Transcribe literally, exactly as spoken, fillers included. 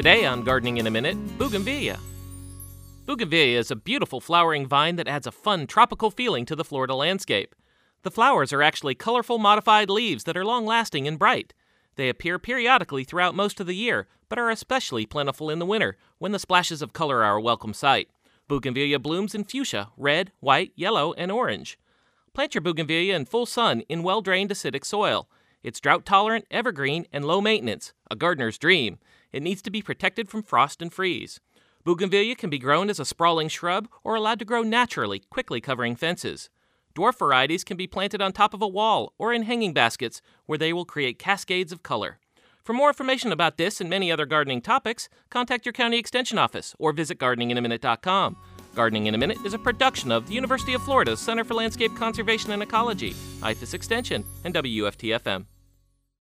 Today on Gardening in a Minute, bougainvillea. Bougainvillea is a beautiful flowering vine that adds a fun tropical feeling to the Florida landscape. The flowers are actually colorful modified leaves that are long-lasting and bright. They appear periodically throughout most of the year, but are especially plentiful in the winter, when the splashes of color are a welcome sight. Bougainvillea blooms in fuchsia, red, white, yellow, and orange. Plant your bougainvillea in full sun in well-drained acidic soil. It's drought-tolerant, evergreen, and low maintenance, a gardener's dream. It needs to be protected from frost and freeze. Bougainvillea can be grown as a sprawling shrub or allowed to grow naturally, quickly covering fences. Dwarf varieties can be planted on top of a wall or in hanging baskets where they will create cascades of color. For more information about this and many other gardening topics, contact your county extension office or visit gardening in a minute dot com. Gardening in a Minute is a production of the University of Florida's Center for Landscape Conservation and Ecology, I F A S Extension, and W U F T F M.